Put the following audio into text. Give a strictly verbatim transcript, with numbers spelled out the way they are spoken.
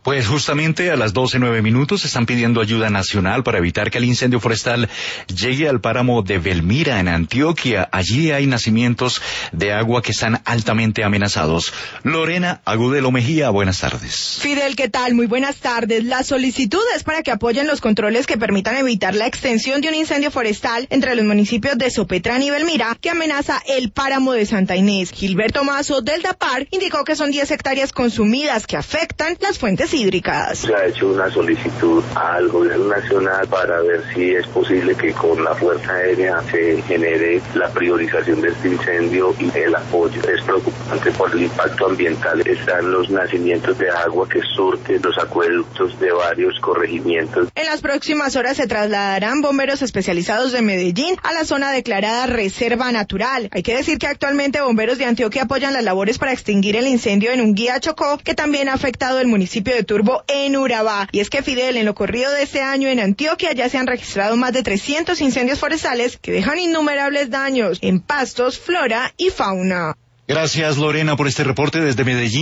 Pues justamente a las doce nueve minutos están pidiendo ayuda nacional para evitar que el incendio forestal llegue al páramo de Belmira en Antioquia. Allí hay nacimientos de agua que están altamente amenazados. Lorena Agudelo Mejía, buenas tardes. Fidel, ¿qué tal? Muy buenas tardes. La solicitud es para que apoyen los controles que permitan evitar la extensión de un incendio forestal entre los municipios de Sopetrán y Belmira que amenaza el páramo de Santa Inés. Gilberto Mazo del DAPAR indicó que son diez hectáreas consumidas que afectan las fuentes hídricas. Se ha hecho una solicitud al gobierno nacional para ver si es posible que con la Fuerza Aérea se genere la priorización de este incendio y el apoyo. Es preocupante por el impacto ambiental. Están los nacimientos de agua que surten los acueductos de varios corregimientos. En las próximas horas se trasladarán bomberos especializados de Medellín a la zona declarada Reserva Natural. Hay que decir que actualmente bomberos de Antioquia apoyan las labores para extinguir el incendio en Unguía, Chocó, que también ha afectado el municipio de Turbo en Urabá. Y es que, Fidel, en lo corrido de este año en Antioquia ya se han registrado más de trescientos incendios forestales que dejan innumerables daños en pastos, flora y fauna. Gracias, Lorena, por este reporte desde Medellín.